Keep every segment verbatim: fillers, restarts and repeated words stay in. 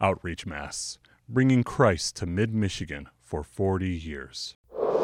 Outreach Mass, bringing Christ to mid-Michigan for forty years.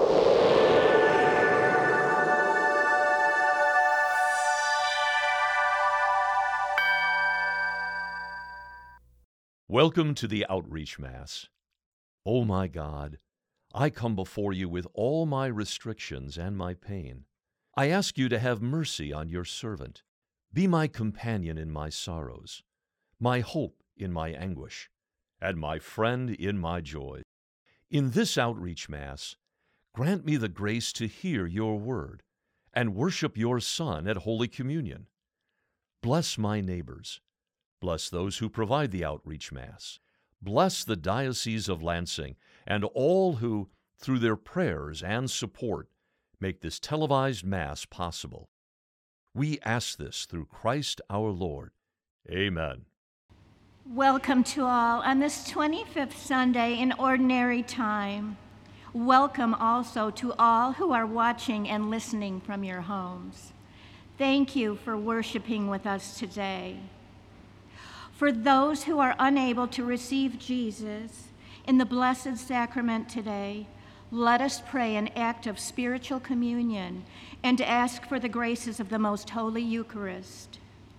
Welcome to the Outreach Mass. O my God, I come before you with all my restrictions and my pain. I ask you to have mercy on your servant. Be my companion in my sorrows, my hope in my anguish, and my friend in my joy. In this Outreach Mass, grant me the grace to hear your word and worship your Son at Holy Communion. Bless my neighbors. Bless those who provide the Outreach Mass. Bless the Diocese of Lansing and all who, through their prayers and support, make this televised Mass possible. We ask this through Christ our Lord. Amen. Welcome to all on this twenty-fifth Sunday in Ordinary Time. Welcome also to all who are watching and listening from your homes. Thank you for worshiping with us today. For those who are unable to receive Jesus in the Blessed Sacrament today, let us pray an act of spiritual communion and ask for the graces of the Most Holy Eucharist.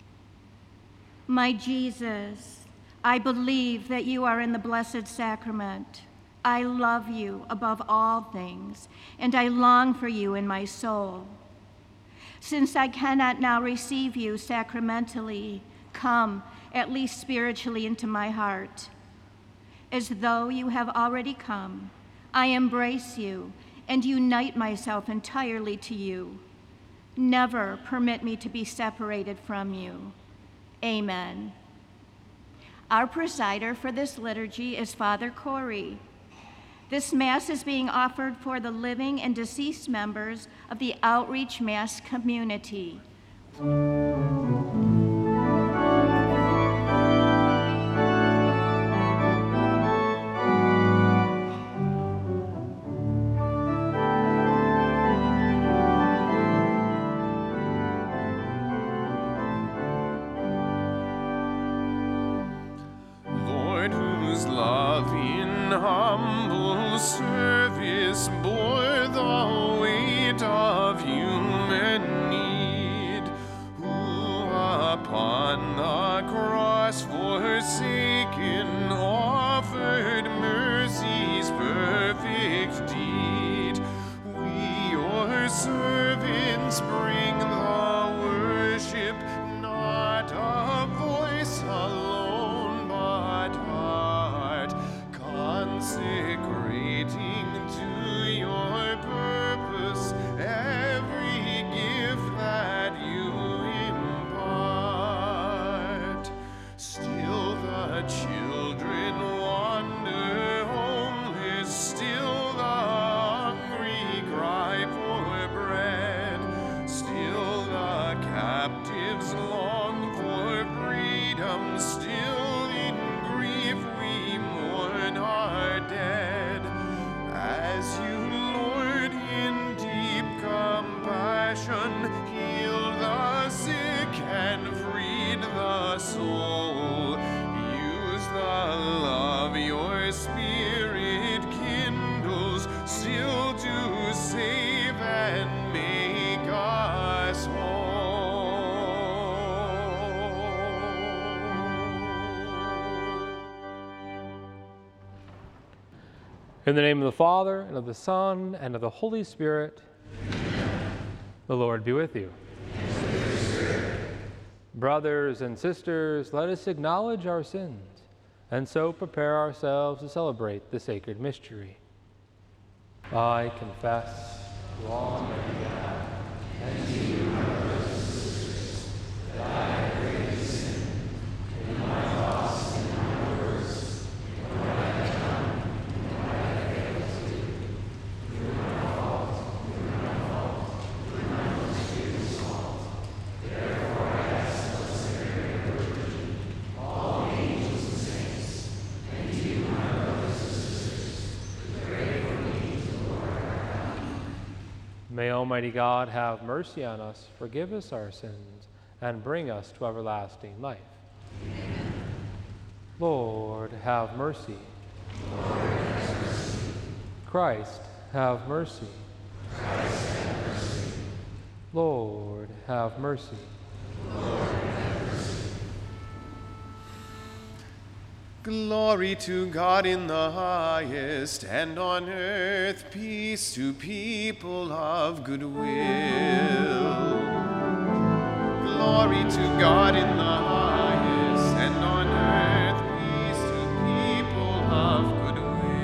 My Jesus, I believe that you are in the Blessed Sacrament. I love you above all things, and I long for you in my soul. Since I cannot now receive you sacramentally, come, at least spiritually, into my heart. As though you have already come, I embrace you and unite myself entirely to you. Never permit me to be separated from you. Amen. Our presider for this liturgy is Father Corey. This Mass is being offered for the living and deceased members of the Outreach Mass community. Humble service bore the weight of human need, who upon the cross forsaken offered mercy's perfect deed. We, your servants, bring the worship, not a voice alone, but heart, consecrating to your purpose every gift that you impart. Still the children wander homeless, still the hungry cry for bread, still the captives long for freedom, still in grief we mourn our dead. As you, Lord, in deep compassion, healed the sick and freed the soul, use the love your Spirit kindles still to save and make us whole. In the name of the Father, and of the Son, and of the Holy Spirit, the Lord be with you. Brothers and sisters, let us acknowledge our sins, and so prepare ourselves to celebrate the sacred mystery. I confess to Almighty God and to you, my brothers and sisters, that I have greatly sinned in my thoughts and my words, in what I have done, and what I have failed to do, through my fault, through my fault, through my most grievous fault. Therefore I ask the Blessed Mary, Virgin, all the angels and saints, and you, my brothers and sisters, to pray for me to the Lord our God. May Almighty God have mercy on us, forgive us our sins, and bring us to everlasting life. Amen. Lord, have mercy. Christ, have mercy. Lord, have mercy. Glory to God in the highest, and on earth peace to people of good will. Glory to God in the highest, and on earth peace to people of good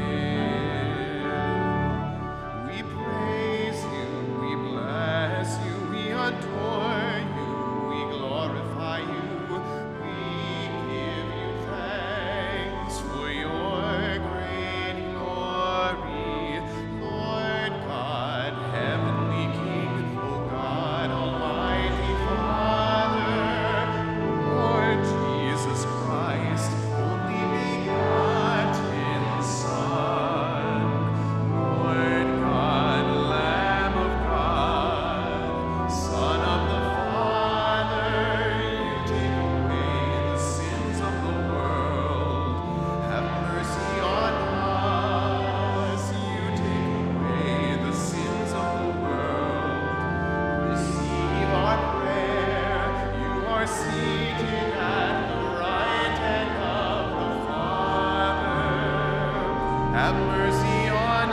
will. We praise you, we bless you, we adore you, we glorify you. We give you thanks for your great glory, Lord God, heavenly King, O God, Almighty Father, Lord Jesus Christ, only begotten Son, Lord God, Lamb of God, Son of the Father, you take away the sins of the world. Have mercy on us. You take away the sins of the world. Receive our prayer. You are seated at the right hand of the Father. Have mercy on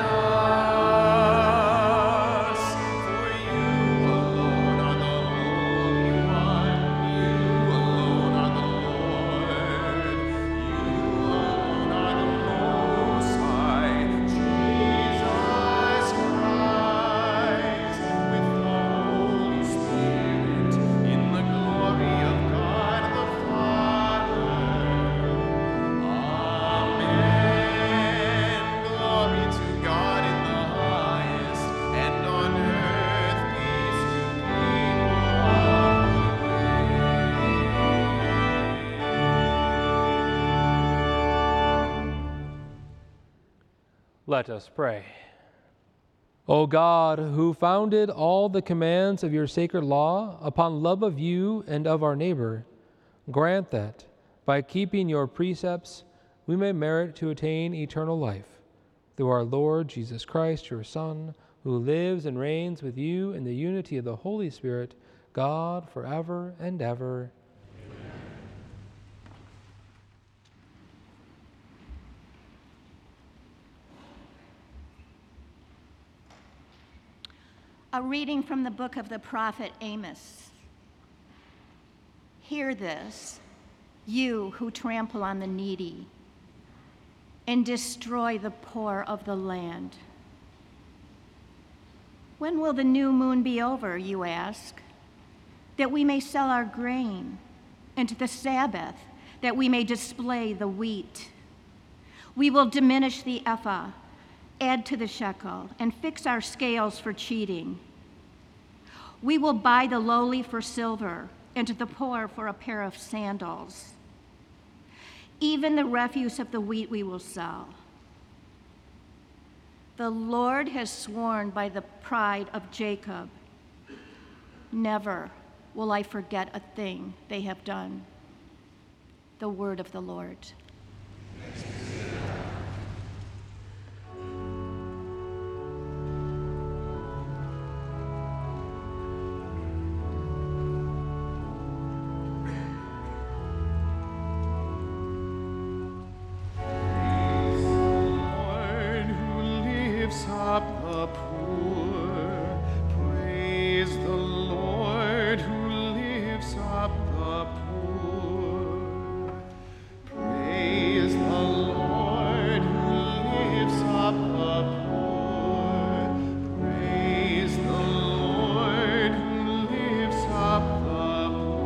us. For you alone are the Holy One. You alone are the Lord. You alone are the Most High. Jesus Christ, with the Holy Spirit, in the glory of God the Father. Amen. Glory to God in the highest, and on earth peace to people of good will. Let us pray. O God, who founded all the commands of your sacred law upon love of you and of our neighbor, grant that, by keeping your precepts, we may merit to attain eternal life. Through our Lord Jesus Christ, your Son, who lives and reigns with you in the unity of the Holy Spirit, God, forever and ever. A reading from the book of the prophet Amos. Hear this, you who trample on the needy and destroy the poor of the land. When will the new moon be over, you ask, that we may sell our grain, and the Sabbath, that we may display the wheat? We will diminish the ephah, add to the shekel, and fix our scales for cheating. We will buy the lowly for silver, and the poor for a pair of sandals. Even the refuse of the wheat we will sell. The Lord has sworn by the pride of Jacob, never will I forget a thing they have done. The word of the Lord. Lord, who lifts up the poor. Praise the Lord, who lifts up the poor. Praise the Lord, who lifts up the poor. Praise the Lord, who lifts up the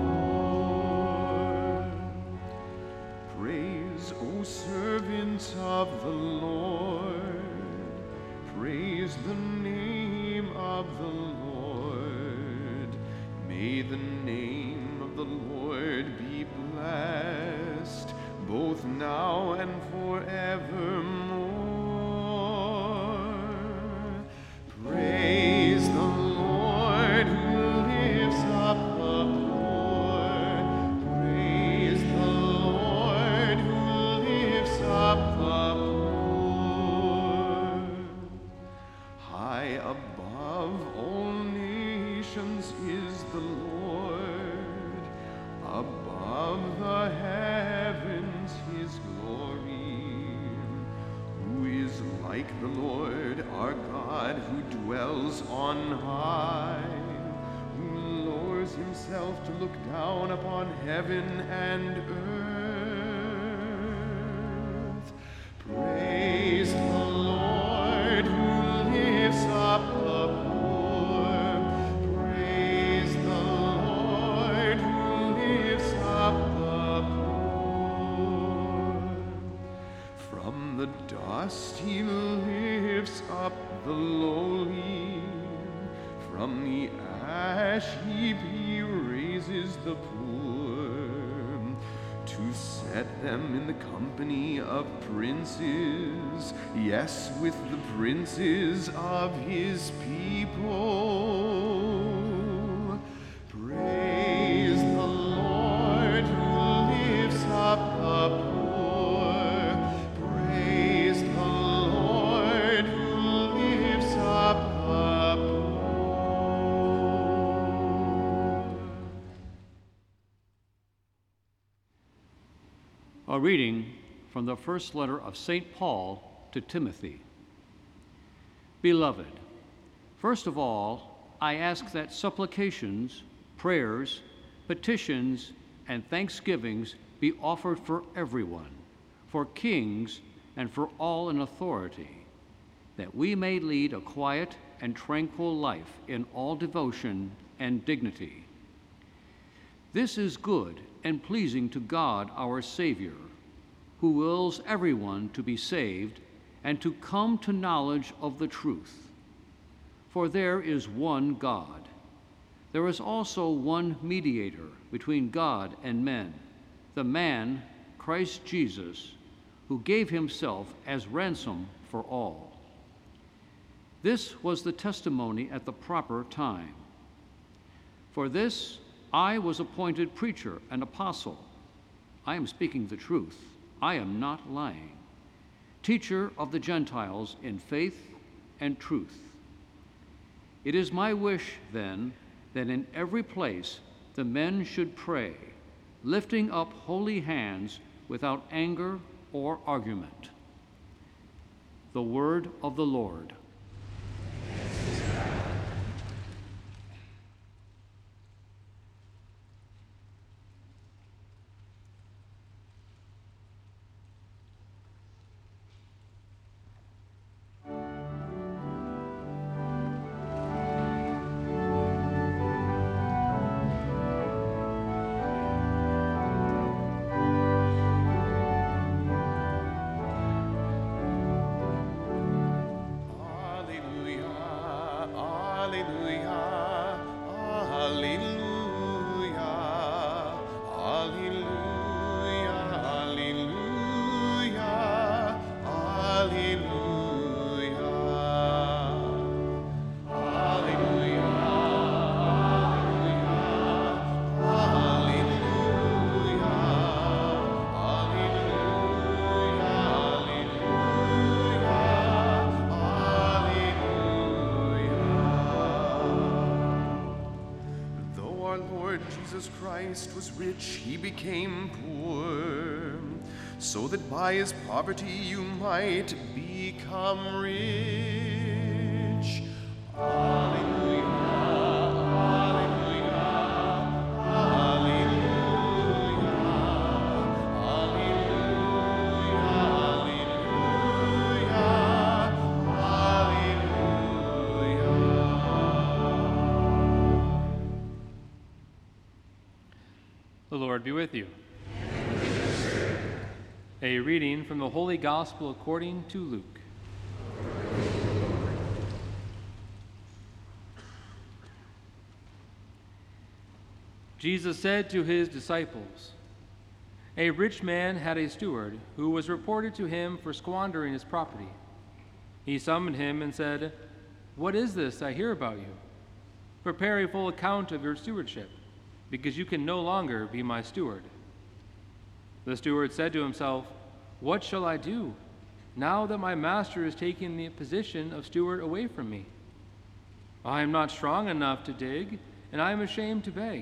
poor. Praise, O servants of the Lord. Praise the name of the Lord. May the name of the Lord be blessed, both now and forevermore. Praise the Lord, who lifts up the poor. Praise the Lord, who lifts up nations is the Lord, above the heavens his glory. Who is like the Lord our God, who dwells on high, who lowers himself to look down upon heaven and earth? Praise the Lord, who lifts up the poor. Praise the Lord, who lifts up the poor. From the dust he lifts up the lowly. From the ash heap he raises the poor, to set them in the company of princes, yes, with the princes of his people. Praise the Lord, who lifts up the poor. Praise the Lord, who lifts up the poor. A reading from the first letter of Saint Paul to Timothy. Beloved, first of all, I ask that supplications, prayers, petitions, and thanksgivings be offered for everyone, for kings, and for all in authority, that we may lead a quiet and tranquil life in all devotion and dignity. This is good and pleasing to God our Savior, who wills everyone to be saved and to come to knowledge of the truth. For there is one God. There is also one mediator between God and men, the man, Christ Jesus, who gave himself as ransom for all. This was the testimony at the proper time. For this I was appointed preacher and apostle. I am speaking the truth. I am not lying. Teacher of the Gentiles in faith and truth. It is my wish, then, that in every place the men should pray, lifting up holy hands without anger or argument. The word of the Lord. Jesus Christ was rich, he became poor, so that by his poverty you might become rich. Alleluia, alleluia, alleluia, alleluia, alleluia. The Lord be with you. A reading from the Holy Gospel according to Luke. Jesus said to his disciples, "A rich man had a steward who was reported to him for squandering his property. He summoned him and said, 'What is this I hear about you? Prepare a full account of your stewardship, because you can no longer be my steward.' The steward said to himself, 'What shall I do, now that my master is taking the position of steward away from me? I am not strong enough to dig, and I am ashamed to beg.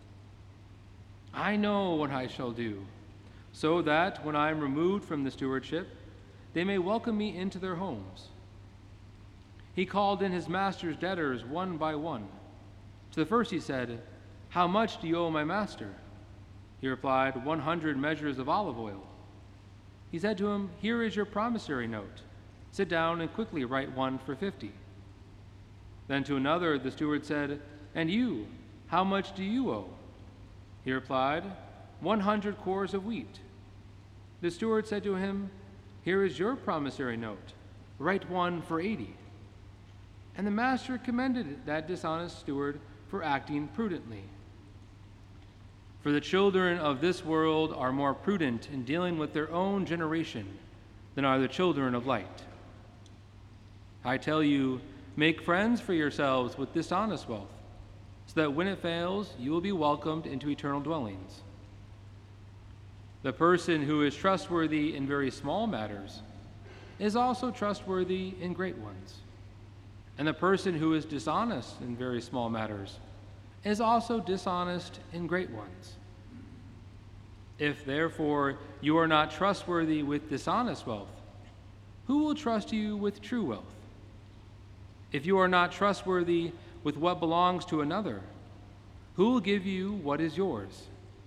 I know what I shall do, so that when I am removed from the stewardship, they may welcome me into their homes. He called in his master's debtors one by one. To the first he said, 'How much do you owe my master?' He replied, one hundred measures of olive oil.' He said to him, 'Here is your promissory note. Sit down and quickly write one for fifty.' Then to another the steward said, 'And you, how much do you owe?' He replied, one hundred cores of wheat.' The steward said to him, 'Here is your promissory note. Write one for eighty.' And the master commended that dishonest steward for acting prudently. For the children of this world are more prudent in dealing with their own generation than are the children of light. I tell you, make friends for yourselves with dishonest wealth, so that when it fails, you will be welcomed into eternal dwellings. The person who is trustworthy in very small matters is also trustworthy in great ones. And the person who is dishonest in very small matters is also dishonest in great ones. If therefore you are not trustworthy with dishonest wealth, who will trust you with true wealth? If you are not trustworthy with what belongs to another, who will give you what is yours?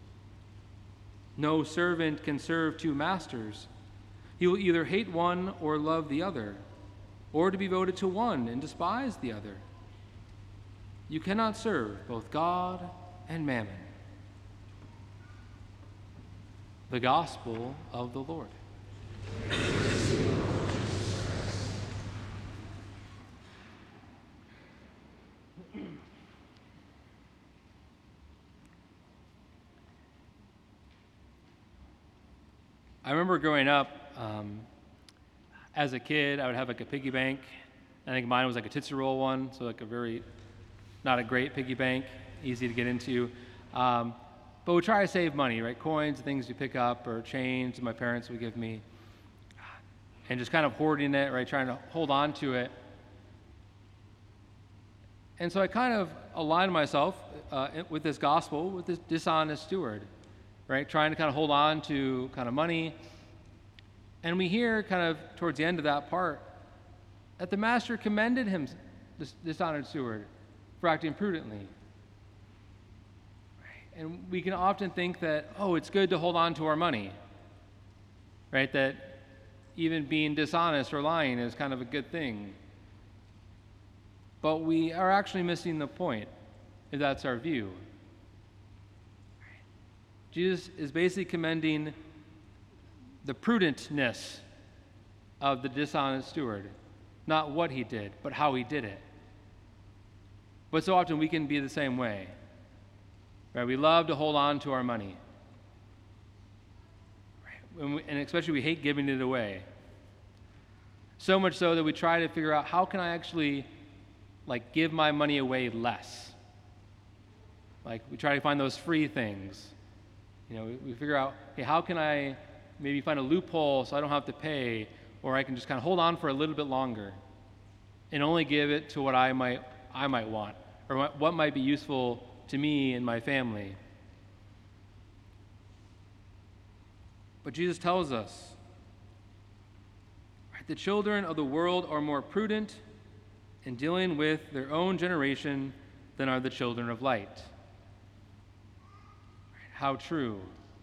No servant can serve two masters. He will either hate one or love the other, or to be devoted to one and despise the other. You cannot serve both God and mammon. The Gospel of the Lord. I remember growing up, um, as a kid, I would have like a piggy bank. I think mine was like a Tootsie Roll one, so like a very, not a great piggy bank, easy to get into. Um, but we try to save money, right? Coins, things you pick up, or change that my parents would give me. And just kind of hoarding it, right? Trying to hold on to it. And so I kind of aligned myself uh, with this gospel, with this dishonest steward, right? Trying to kind of hold on to kind of money. And we hear kind of towards the end of that part that the master commended him, this dishonored steward, for acting prudently. And we can often think that, oh, it's good to hold on to our money, right? That even being dishonest or lying is kind of a good thing. But we are actually missing the point if that's our view. Jesus is basically commending the prudentness of the dishonest steward, not what he did, but how he did it. But so often we can be the same way. Right? We love to hold on to our money. Right? And, we, and especially we hate giving it away. So much so that we try to figure out, how can I actually like give my money away less? Like we try to find those free things. You know, we, we figure out, hey, how can I maybe find a loophole so I don't have to pay, or I can just kind of hold on for a little bit longer and only give it to what I might I might want, or what, what might be useful to me and my family. But Jesus tells us, right, the children of the world are more prudent in dealing with their own generation than are the children of light. Right, how true.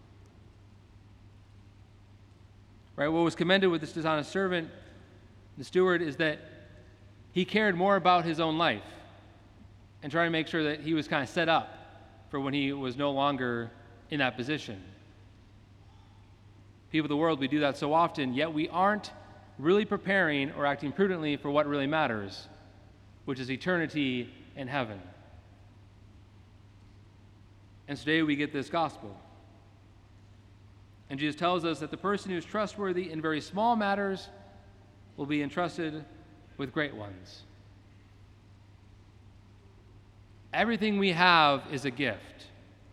Right, what was commended with this dishonest servant, the steward, is that he cared more about his own life and trying to make sure that he was kind of set up for when he was no longer in that position. People of the world, we do that so often, yet we aren't really preparing or acting prudently for what really matters, which is eternity in heaven. And today we get this gospel. And Jesus tells us that the person who is trustworthy in very small matters will be entrusted with great ones. Everything we have is a gift.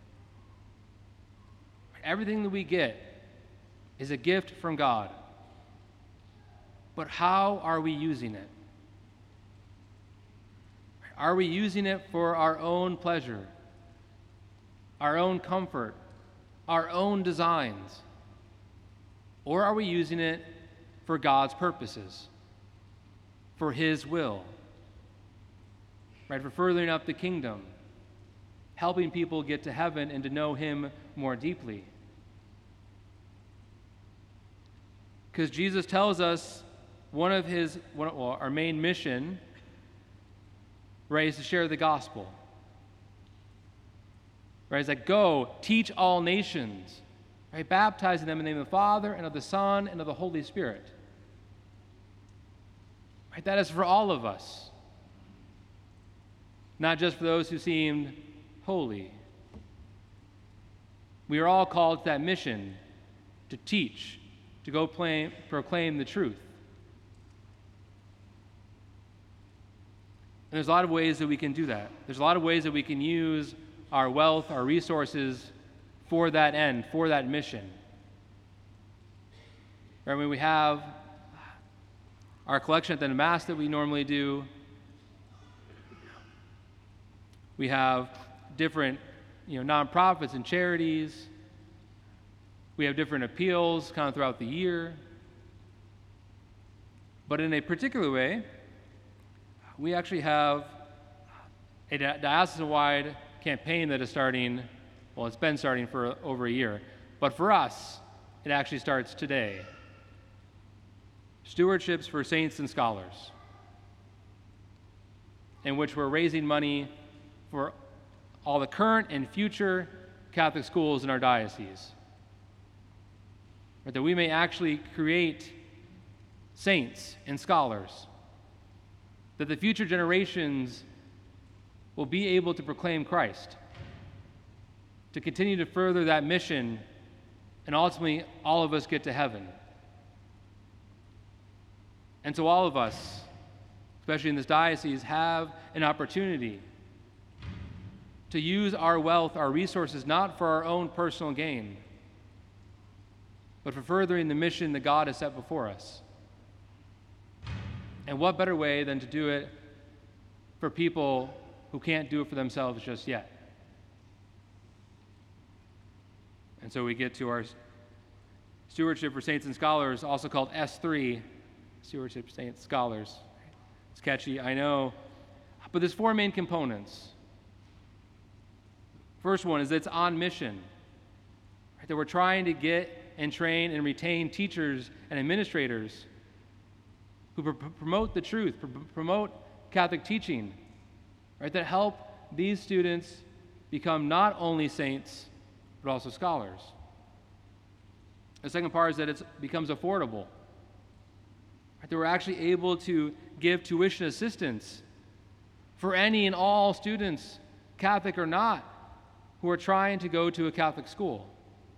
Everything that we get is a gift from God. But how are we using it? Are we using it for our own pleasure, our own comfort, our own designs? Or are we using it for God's purposes, for His will, right? For furthering up the kingdom, helping people get to heaven and to know Him more deeply? Because Jesus tells us one of His, one, well, our main mission, right, is to share the gospel. Right, it's like, go, teach all nations, right, baptizing them in the name of the Father and of the Son and of the Holy Spirit. Right, that is for all of us, not just for those who seemed holy. We are all called to that mission, to teach, to go play, proclaim the truth. And there's a lot of ways that we can do that. There's a lot of ways that we can use our wealth, our resources for that end, for that mission. I mean, we have our collection at the Mass that we normally do. We have different, you know, nonprofits and charities. We have different appeals kind of throughout the year. But in a particular way, we actually have a diocesan-wide campaign that is starting, well, it's been starting for over a year. But for us, it actually starts today. Stewardships for Saints and Scholars, in which we're raising money for all the current and future Catholic schools in our diocese, but that we may actually create saints and scholars, that the future generations will be able to proclaim Christ, to continue to further that mission, and ultimately all of us get to heaven. And so all of us, especially in this diocese, have an opportunity to use our wealth, our resources, not for our own personal gain, but for furthering the mission that God has set before us. And what better way than to do it for people who can't do it for themselves just yet? And so we get to our Stewardship for Saints and Scholars, also called S three, Stewardship for Saints and Scholars. It's catchy, I know, but there's four main components. First one is that it's on mission, right? That we're trying to get and train and retain teachers and administrators who pr- promote the truth, pr- promote Catholic teaching, right? That help these students become not only saints, but also scholars. The second part is that it becomes affordable, right? That we're actually able to give tuition assistance for any and all students, Catholic or not, who are trying to go to a Catholic school.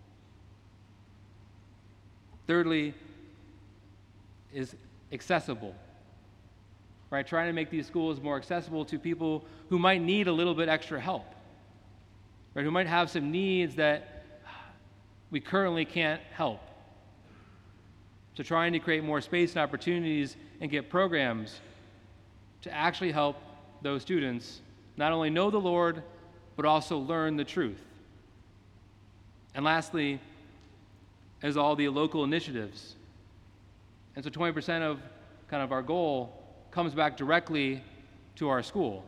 Thirdly, is accessible, right? Trying to make these schools more accessible to people who might need a little bit extra help, right? Who might have some needs that we currently can't help. So trying to create more space and opportunities and get programs to actually help those students not only know the Lord, but also learn the truth. And lastly, is all the local initiatives. And so twenty percent of kind of our goal comes back directly to our school.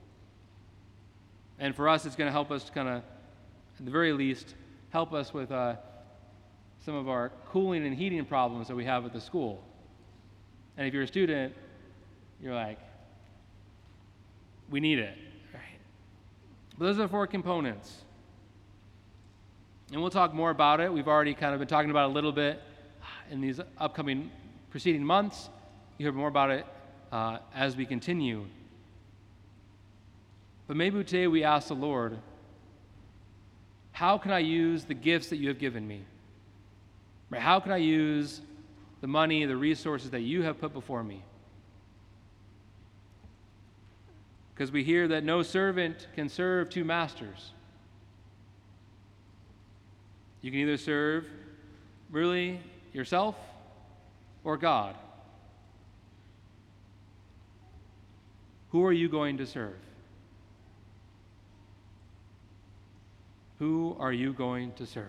And for us, it's going to help us to kind of, at the very least, help us with uh, some of our cooling and heating problems that we have at the school. And if you're a student, you're like, we need it. Right? But those are the four components. And we'll talk more about it. We've already kind of been talking about it a little bit in these upcoming preceding months. You hear more about it uh, as we continue. But maybe today we ask the Lord, how can I use the gifts that you have given me? Right? How can I use the money, the resources that you have put before me? Because we hear that no servant can serve two masters. You can either serve really yourself or God. Who are you going to serve? Who are you going to serve?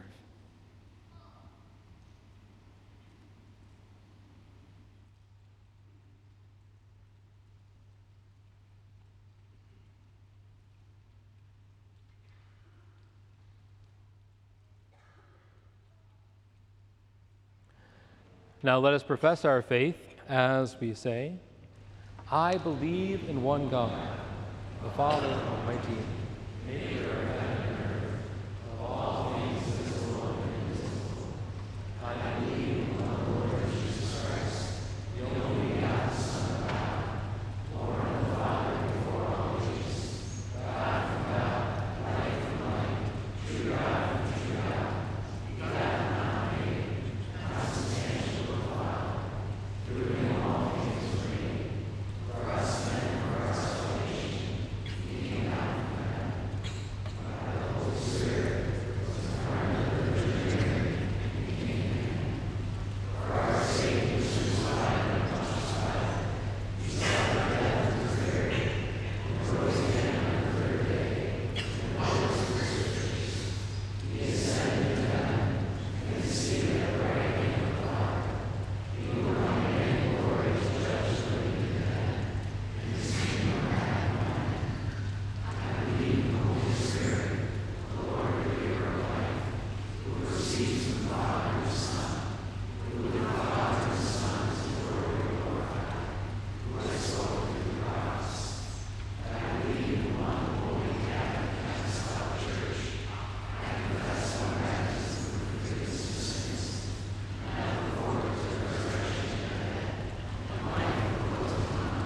Now let us profess our faith as we say, I believe in one God, the Father Almighty, maker of heaven and earth, of all things visible and invisible. I believe in one Lord Jesus Christ, the only begotten Son of God, born of the Father before all ages, God from God, light from light, true God from true God, begotten, not made, consubstantial with the Father, through him all things were made. For us men, for our salvation, he came down from heaven. By the Holy Spirit, was born of the Virgin Mary, and became man. For our sake, he was crucified and crucified. He suffered death and was buried, and rose again on the third day. And all the scriptures. He ascended into heaven, and is seated at the right hand of the Father. He will come again in glory to judge the living and the dead, and his kingdom will have no end. I believe in the Holy Spirit, the Lord, the giver of life, who proceeds from the Father and the Son, who with the Father and the Son is glory glorified, who has spoken through the prophets. And I believe in one holy Catholic apostolic church. I confess one baptism for the forgiveness of sins, and I look forward to the resurrection of the dead, and life of those to come.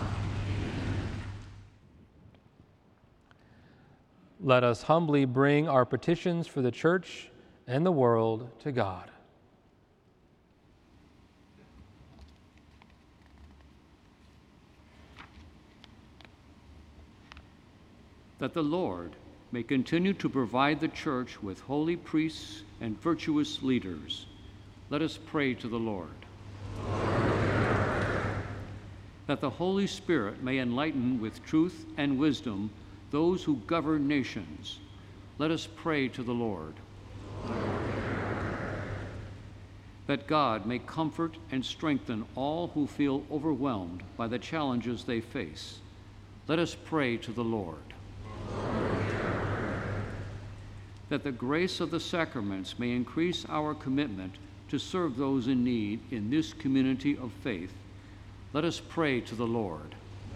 Let us humbly bring our petitions for the church and the world to God. That the Lord may continue to provide the church with holy priests and virtuous leaders. Let us pray to the Lord. That the Holy Spirit may enlighten with truth and wisdom those who govern nations. Let us pray to the Lord. That God may comfort and strengthen all who feel overwhelmed by the challenges they face. Let us pray to the Lord. That the grace of the sacraments may increase our commitment to serve those in need in this community of faith. Let us pray to the Lord.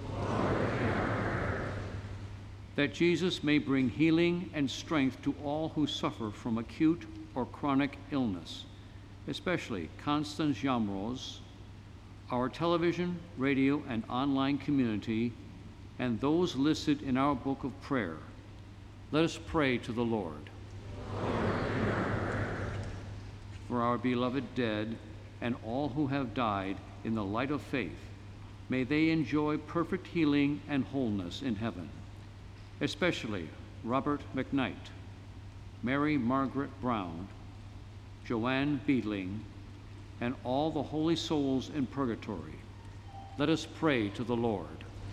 That Jesus may bring healing and strength to all who suffer from acute or chronic illness, especially Constance Yamros, our television, radio, and online community, and those listed in our book of prayer. Let us pray to the Lord. For our beloved dead and all who have died in the light of faith, may they enjoy perfect healing and wholeness in heaven, especially Robert McKnight, Mary Margaret Brown, Joanne Beedling, and all the holy souls in purgatory. Let us pray to the Lord.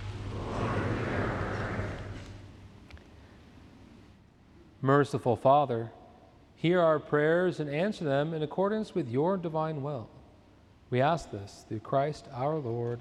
Merciful Father, hear our prayers and answer them in accordance with your divine will. We ask this through Christ our Lord.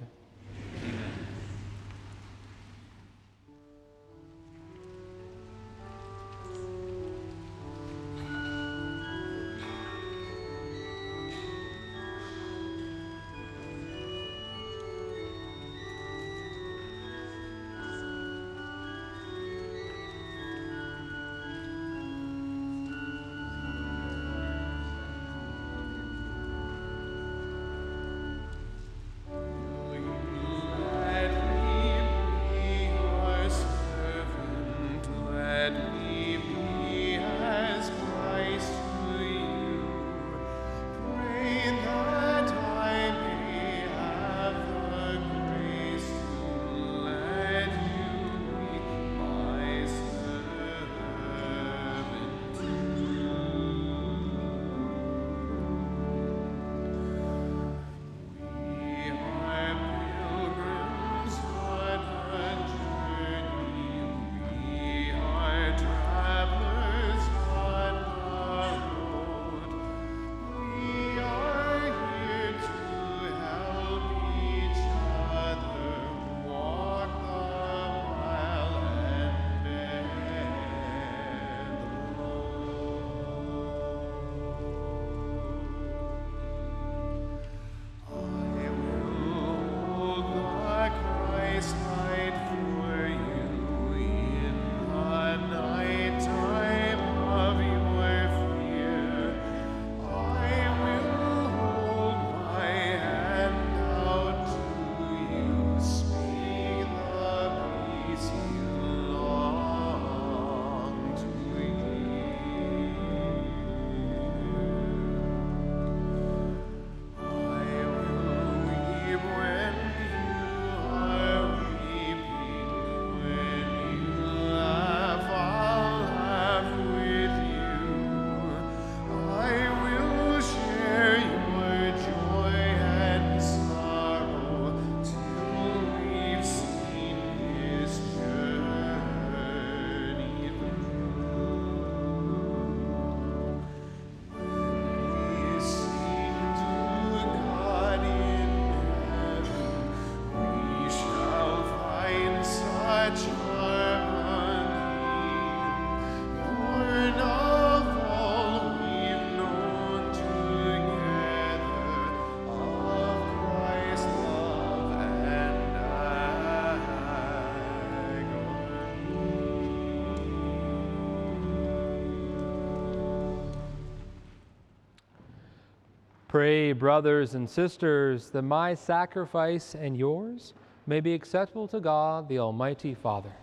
Pray, brothers and sisters, that my sacrifice and yours may be acceptable to God, the Almighty Father.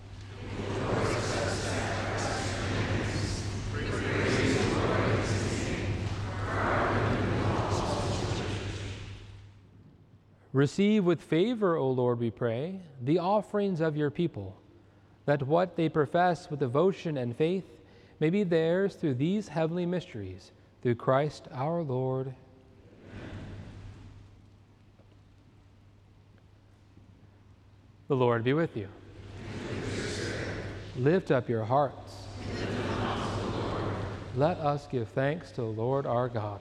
Receive with favor, O Lord, we pray, the offerings of your people, that what they profess with devotion and faith may be theirs through these heavenly mysteries, through Christ our Lord. The Lord be with you. Lift up your hearts. Let us give thanks to the Lord our God.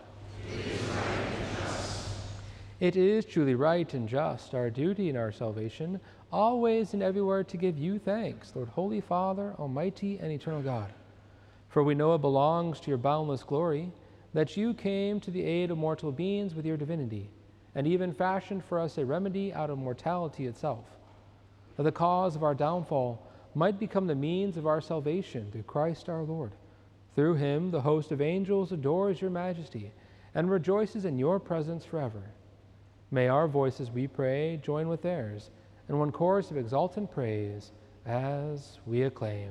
It is truly right and just, our duty and our salvation, always and everywhere to give you thanks, Lord, Holy Father, Almighty and eternal God. For we know it belongs to your boundless glory that you came to the aid of mortal beings with your divinity, and even fashioned for us a remedy out of mortality itself, that the cause of our downfall might become the means of our salvation through Christ our Lord. Through him the host of angels adores your majesty and rejoices in your presence forever. May our voices, we pray, join with theirs in one chorus of exultant praise as we acclaim.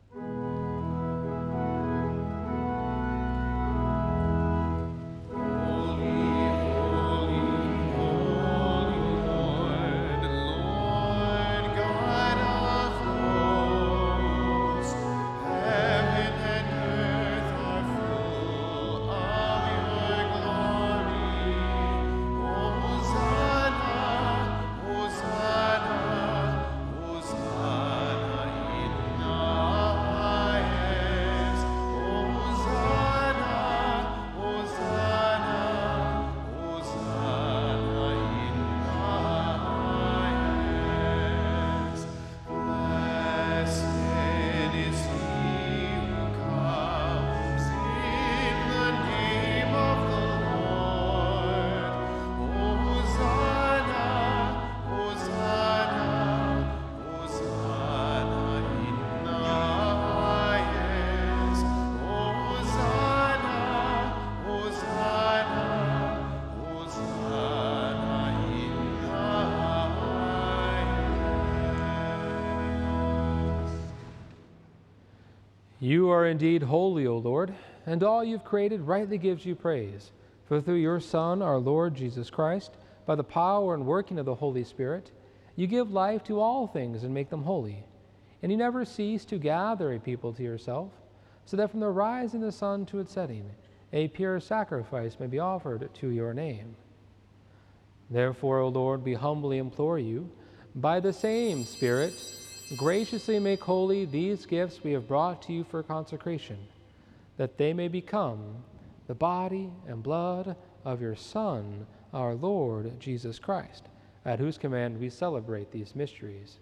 You are indeed holy, O Lord, and all you've created rightly gives you praise. For through your Son, our Lord Jesus Christ, by the power and working of the Holy Spirit, you give life to all things and make them holy. And you never cease to gather a people to yourself, so that from the rising of the sun to its setting, a pure sacrifice may be offered to your name. Therefore, O Lord, we humbly implore you, by the same Spirit, graciously make holy these gifts we have brought to you for consecration, that they may become the body and blood of your Son, our Lord Jesus Christ, at whose command we celebrate these mysteries.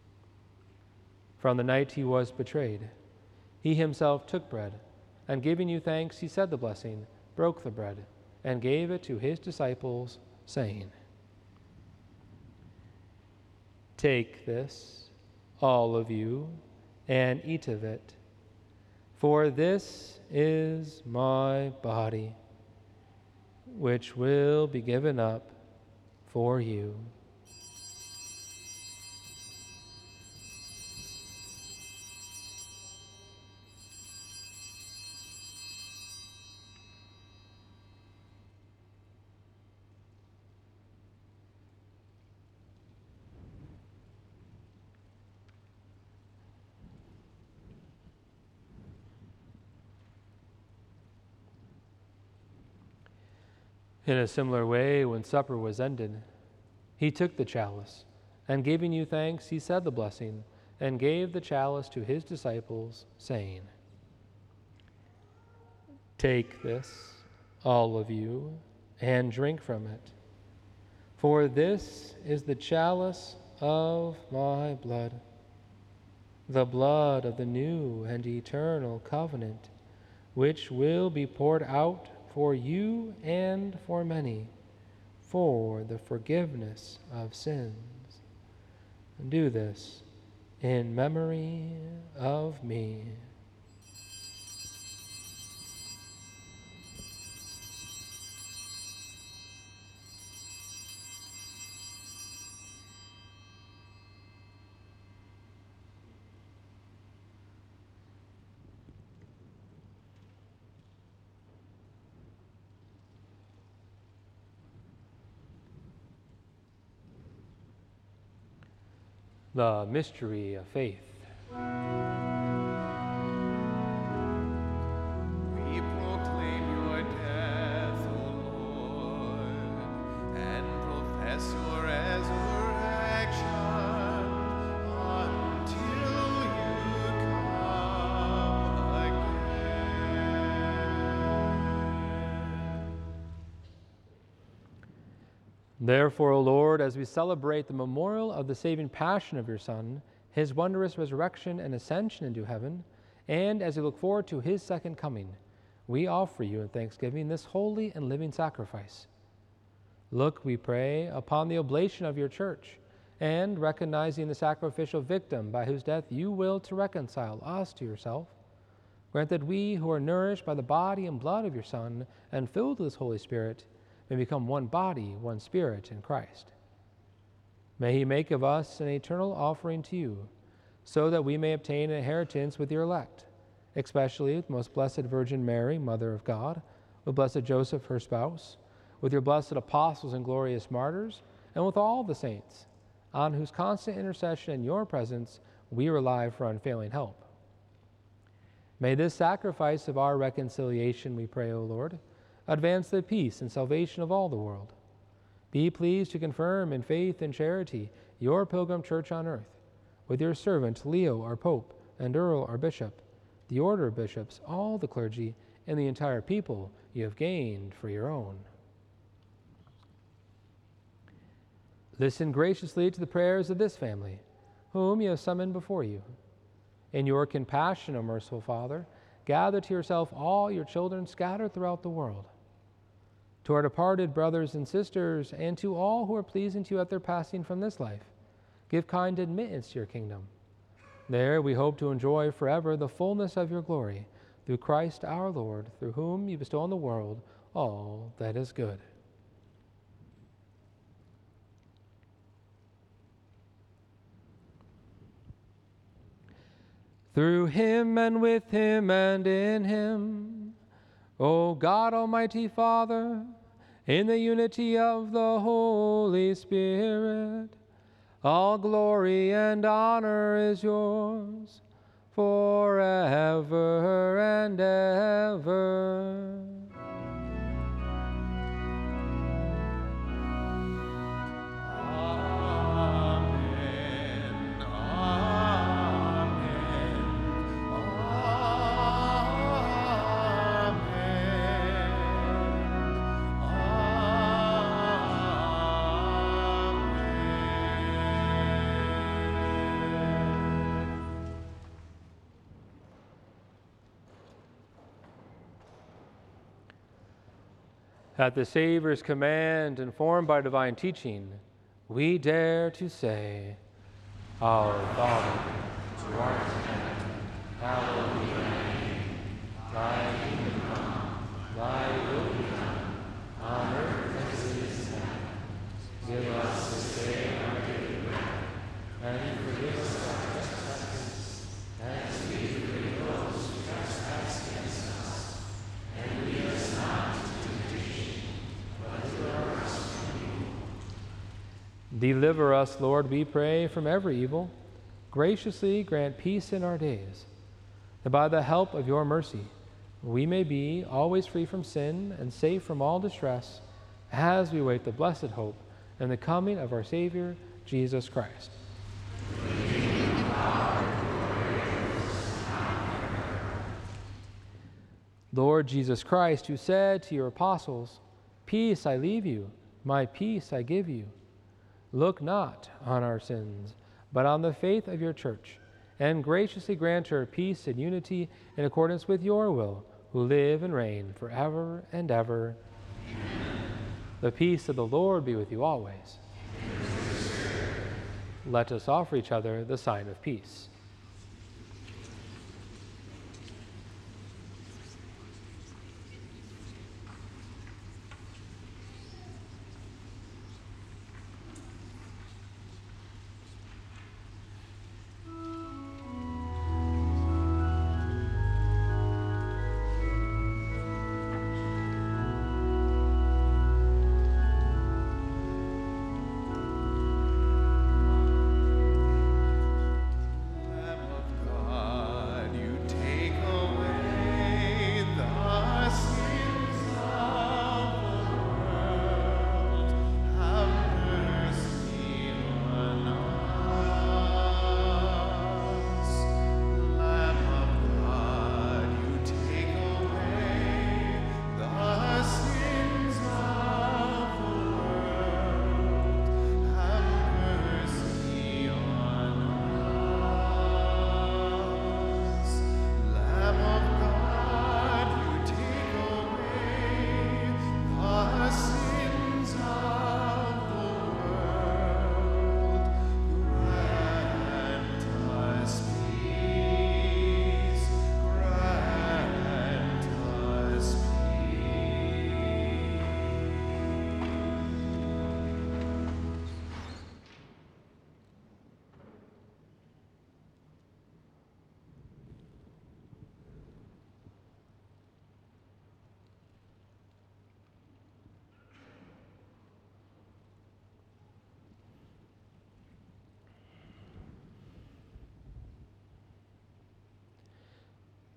From the night he was betrayed, he himself took bread, and giving you thanks, he said the blessing, broke the bread, and gave it to his disciples, saying, "Take this, all of you, and eat of it, for this is my body, which will be given up for you." In a similar way, when supper was ended, he took the chalice, and giving you thanks, he said the blessing, and gave the chalice to his disciples, saying, "Take this, all of you, and drink from it, for this is the chalice of my blood, the blood of the new and eternal covenant, which will be poured out for you and for many, for the forgiveness of sins. Do this in memory of me." The mystery of faith. We proclaim your death, O Lord, and profess your resurrection until you come again. Therefore, O Lord, as we celebrate the memorial of the saving passion of your Son, his wondrous resurrection and ascension into heaven, and as we look forward to his second coming, we offer you in thanksgiving this holy and living sacrifice. Look, we pray, upon the oblation of your church, and recognizing the sacrificial victim by whose death you will to reconcile us to yourself, grant that we who are nourished by the body and blood of your Son and filled with his Holy Spirit may become one body, one spirit in Christ. May he make of us an eternal offering to you, so that we may obtain an inheritance with your elect, especially with most blessed Virgin Mary, Mother of God, with blessed Joseph, her spouse, with your blessed apostles and glorious martyrs, and with all the saints, on whose constant intercession in your presence we rely for unfailing help. May this sacrifice of our reconciliation, we pray, O Lord, advance the peace and salvation of all the world. Be pleased to confirm in faith and charity your pilgrim church on earth, with your servant Leo, our Pope, and Earl, our Bishop, the order of bishops, all the clergy, and the entire people you have gained for your own. Listen graciously to the prayers of this family, whom you have summoned before you. In your compassion, O merciful Father, gather to yourself all your children scattered throughout the world. To our departed brothers and sisters, and to all who are pleasing to you at their passing from this life, give kind admittance to your kingdom. There we hope to enjoy forever the fullness of your glory, through Christ our Lord, through whom you bestow on the world all that is good. Through him and with him and in him, O God, Almighty Father, in the unity of the Holy Spirit, all glory and honor is yours forever and ever. At the Savior's command, informed by divine teaching, we dare to say, Our Father, who art in heaven, hallowed be thy name. Thy kingdom come, thy will be done, on earth as it is in heaven. Give us this day our daily bread, and forgive us our trespasses, as we forgive those who trespass against us. And lead us not into temptation, but deliver us from evil. Deliver us, Lord, we pray, from every evil. Graciously grant peace in our days, that by the help of your mercy we may be always free from sin and safe from all distress, as we wait the blessed hope and the coming of our Savior, Jesus Christ. Lord Jesus Christ, who said to your apostles, Peace I leave you, my peace I give you, look not on our sins, but on the faith of your church, and graciously grant her peace and unity in accordance with your will, who live and reign forever and ever. Amen. The peace of the Lord be with you always. Let us offer each other the sign of peace.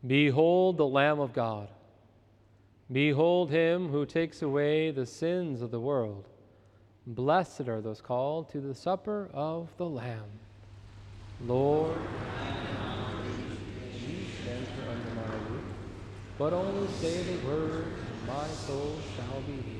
Behold the Lamb of God. Behold him who takes away the sins of the world. Blessed are those called to the supper of the Lamb. Lord, you enter under my roof, but only say the word, and my soul shall be healed.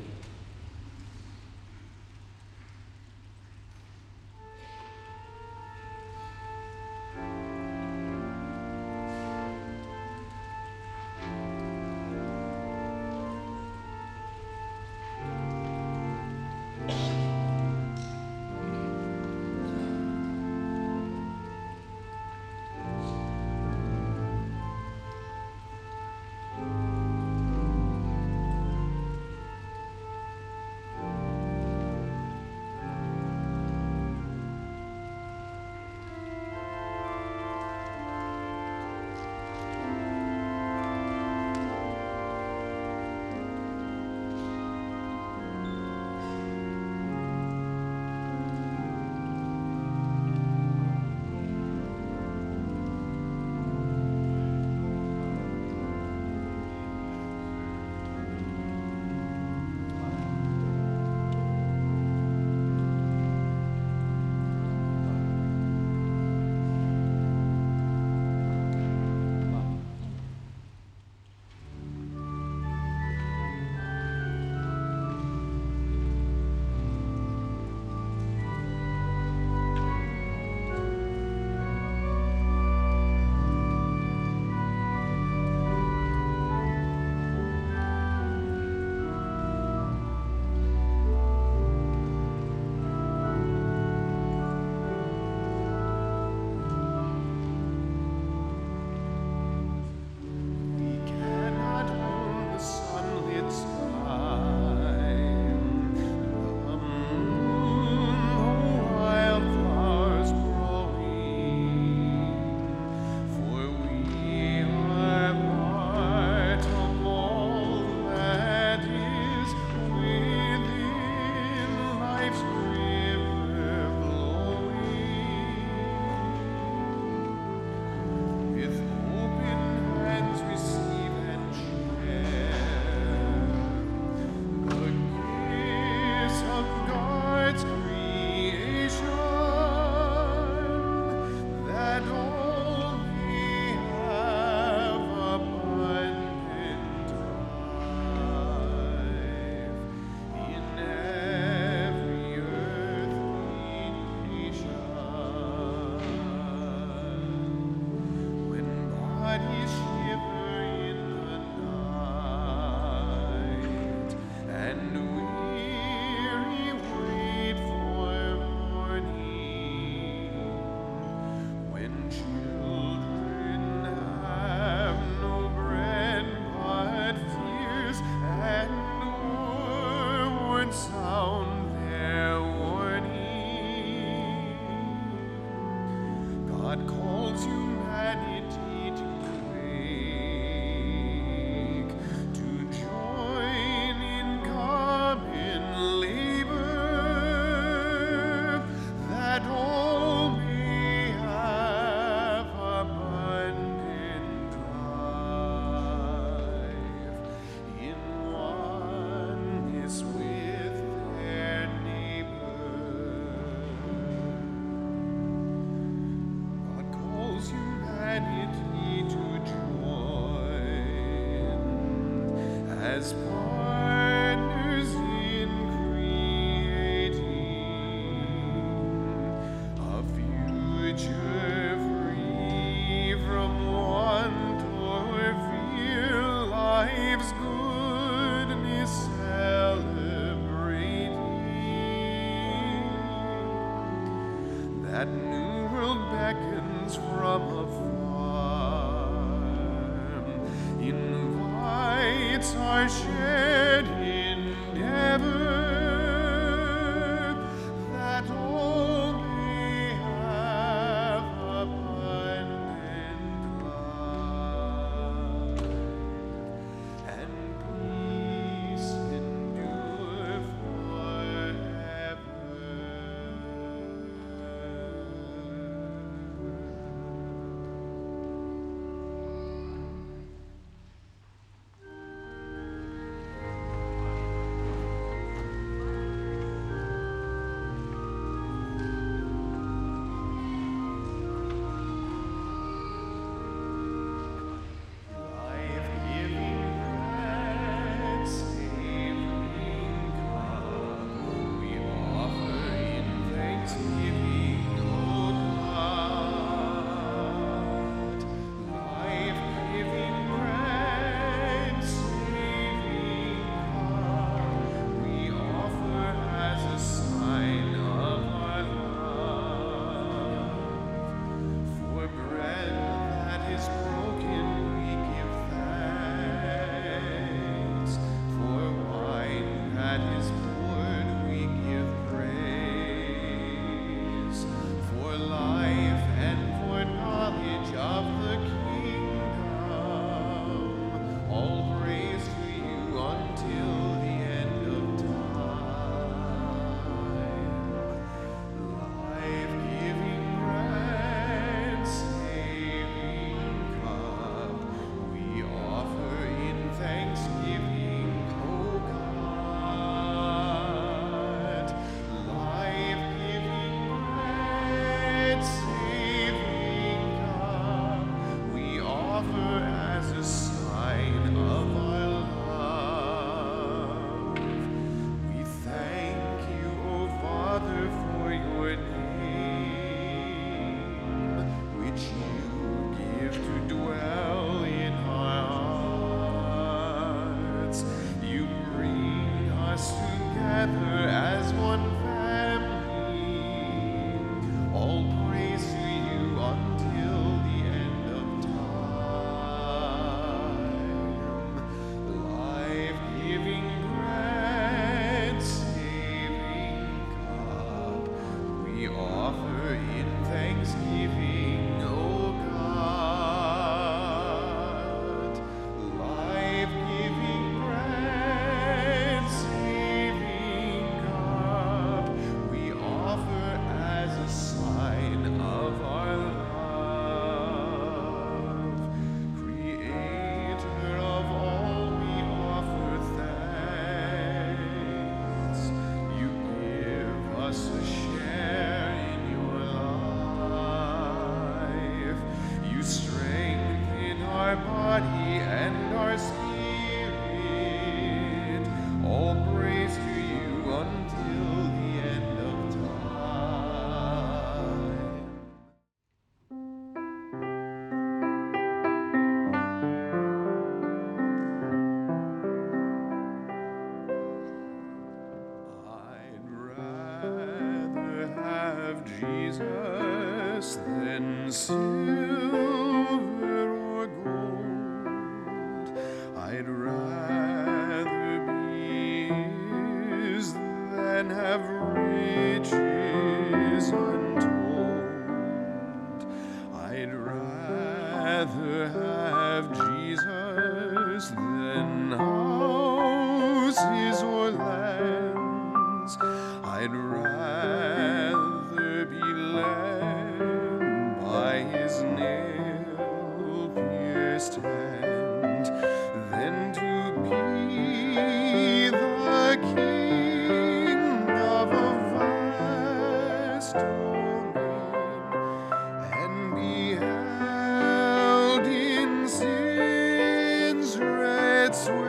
as partners in creating a future free from want or fear, life's goodness celebrating. That new world beckons from afar, invites our shared endeavor, that all may have abundant life, and peace endure forever. thanksgiving, O God. Life-giving bread, saving God, we offer as a sign of our love. For bread that is broken, we give thanks. For wine that is poured, we give praise. For life and for knowledge of the kingdom, all praise to you until the end of time. Life-giving bread, saving cup, we offer in thanksgiving, O God. Life-giving bread, saving cup, we offer as a sign of our love. We thank you, O Father, for your name, which you give to dwell in our hearts. You bring us together as one family. All praise to you until the end of time. Life-giving bread, saving cup, we offer in thanksgiving, O God. Life-giving bread, saving cup, we offer as a sign of our love. Creator of all, we offer thanks. You give us a share in your life. You strengthen our body and our spirit. All praise to you until the end of time. I'd rather have Jesus than silver or gold. I'd rather be his than have riches untold. I'd rather have Jesus than houses or lands. I'd rather be led by his nail-pierced hand than to be the king of a vast domain and be held in sin's red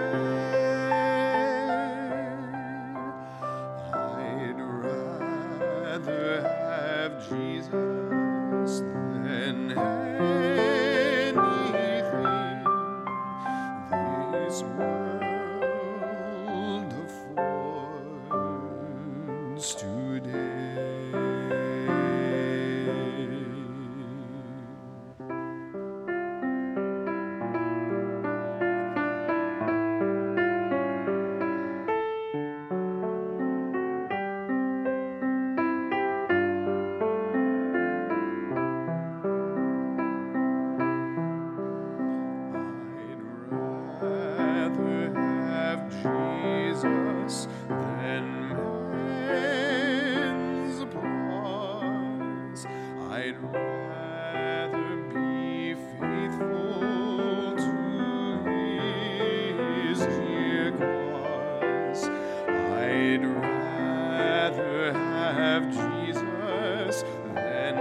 sway. I'd rather have Jesus than anything this world affords today. I'd rather have Jesus than men's applause. I'd rather be faithful to his dear cause. I'd rather have Jesus than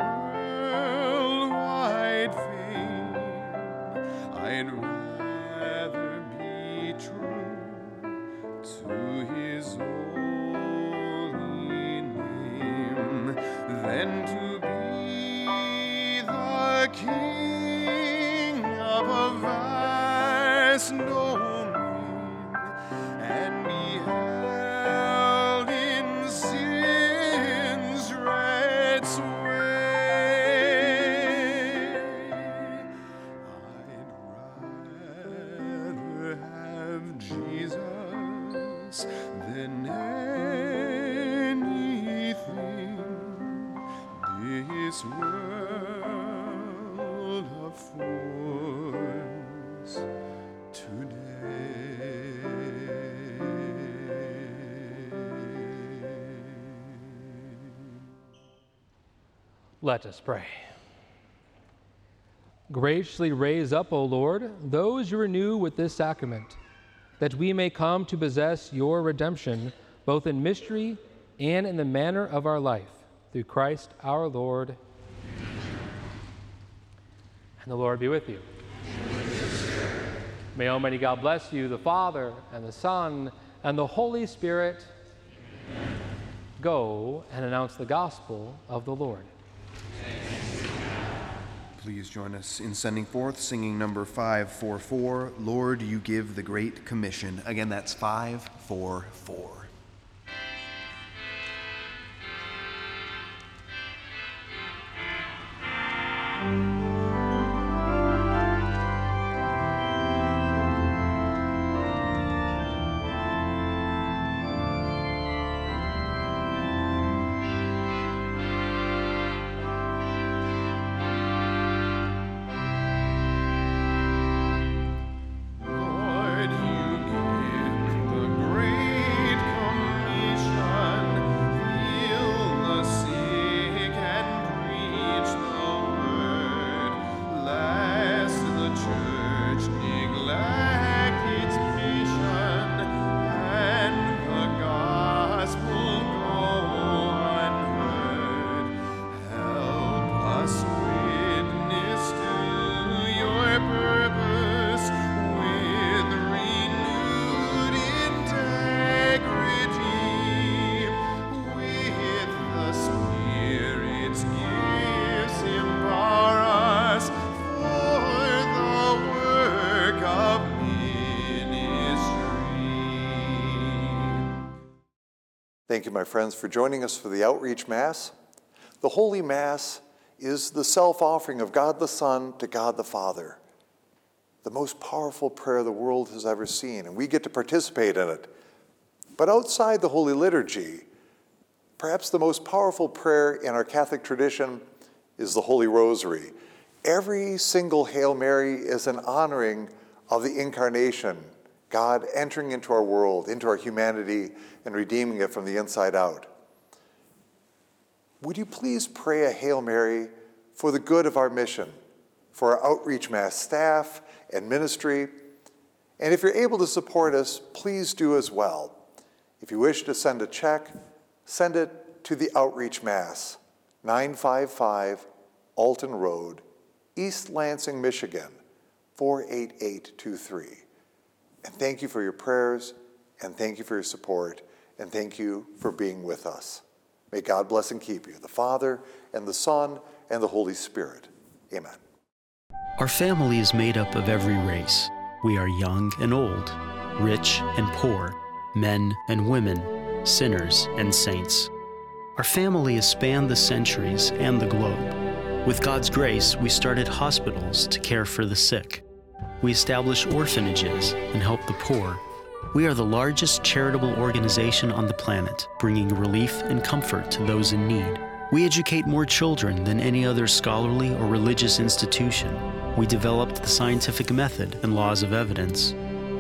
worldwide fame. I'd rather be true to his holy name and to be the King of a vast domain, and be held in sin's red sway. I'd rather have Jesus than anything this world affords today. Let us pray. Graciously raise up, O Lord, those you renew with this sacrament, that we may come to possess your redemption, both in mystery and in the manner of our life, through Christ our Lord. And the Lord be with you. May Almighty God bless you, the Father, and the Son, and the Holy Spirit. Go and announce the gospel of the Lord. Please join us in sending forth, singing number five four four, Lord, You Give the Great Commission. Again, that's five four four. Lord, you give the great commission, heal the sick and preach the word, lest the church neglect its mission, and the gospel go unheard. Help us witness to your purpose with renewed integrity, with the Spirit's gifts empower us for the work of ministry. Thank you, my friends, for joining us for the Outreach Mass. The Holy Mass is the self-offering of God the Son to God the Father, the most powerful prayer the world has ever seen, and we get to participate in it. But outside the Holy Liturgy, perhaps the most powerful prayer in our Catholic tradition is the Holy Rosary. Every single Hail Mary is an honoring of the Incarnation, God entering into our world, into our humanity, and redeeming it from the inside out. Would you please pray a Hail Mary for the good of our mission, for our Outreach Mass staff and ministry? And if you're able to support us, please do as well. If you wish to send a check, send it to the Outreach Mass, nine five five Alton Road, East Lansing, Michigan, four eight eight two three. And thank you for your prayers, and thank you for your support, and thank you for being with us. May God bless and keep you, the Father, and the Son, and the Holy Spirit. Amen. Our family is made up of every race. We are young and old, rich and poor, men and women, sinners and saints. Our family has spanned the centuries and the globe. With God's grace, we started hospitals to care for the sick. We establish orphanages and help the poor. We are the largest charitable organization on the planet, bringing relief and comfort to those in need. We educate more children than any other scholarly or religious institution. We developed the scientific method and laws of evidence.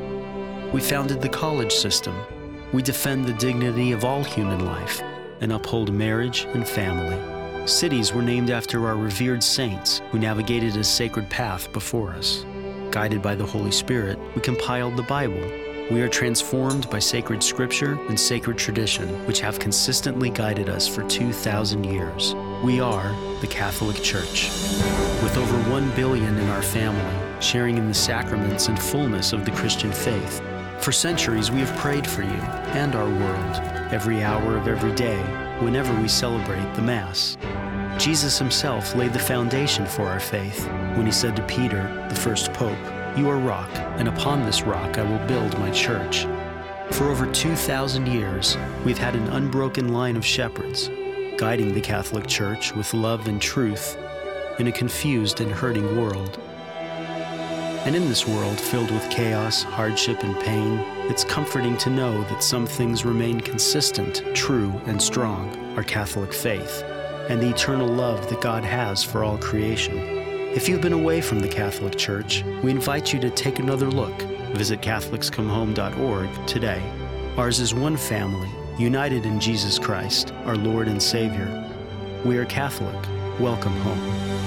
We founded the college system. We defend the dignity of all human life and uphold marriage and family. Cities were named after our revered saints who navigated a sacred path before us. Guided by the Holy Spirit, we compiled the Bible. We are transformed by sacred scripture and sacred tradition, which have consistently guided us for two thousand years. We are the Catholic Church. With over one billion in our family, sharing in the sacraments and fullness of the Christian faith. For centuries, we have prayed for you and our world, every hour of every day, whenever we celebrate the Mass. Jesus himself laid the foundation for our faith when he said to Peter, the first pope, "You are rock, and upon this rock I will build my church." For over two thousand years, we've had an unbroken line of shepherds, guiding the Catholic Church with love and truth in a confused and hurting world. And in this world filled with chaos, hardship, and pain, it's comforting to know that some things remain consistent, true, and strong: our Catholic faith, and the eternal love that God has for all creation. If you've been away from the Catholic Church, we invite you to take another look. Visit Catholics Come Home dot org today. Ours is one family, united in Jesus Christ, our Lord and Savior. We are Catholic. Welcome home.